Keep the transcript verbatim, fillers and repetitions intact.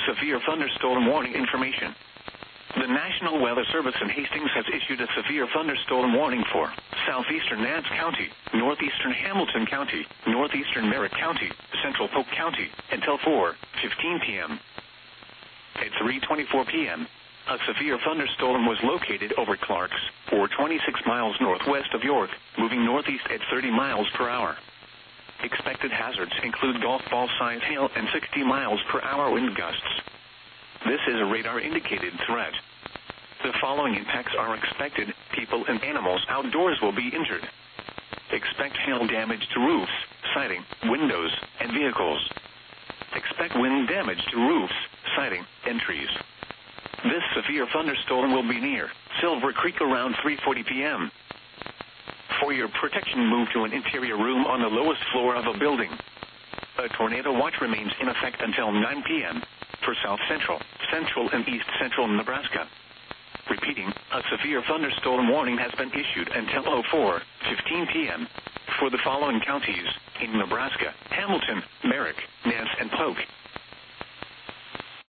severe thunderstorm warning information. The National Weather Service in Hastings has issued a severe thunderstorm warning for southeastern Nance County, northeastern Hamilton County, northeastern Merritt County, central Polk County, until four fifteen p.m. At three twenty-four p.m., a severe thunderstorm was located over Clarks, or twenty-six miles northwest of York, moving northeast at thirty miles per hour. Expected hazards include golf ball-sized hail and sixty miles per hour wind gusts. This is a radar-indicated threat. The following impacts are expected. People and animals outdoors will be injured. Expect hail damage to roofs, siding, windows, and vehicles. Expect wind damage to roofs, siding, and trees. This severe thunderstorm will be near Silver Creek around three forty p.m. For your protection, move to an interior room on the lowest floor of a building. A tornado watch remains in effect until nine p.m. for South Central, Central, and East Central Nebraska. Repeating, a severe thunderstorm warning has been issued until four fifteen p.m. for the following counties in Nebraska: Hamilton, Merrick, Nance, and Polk.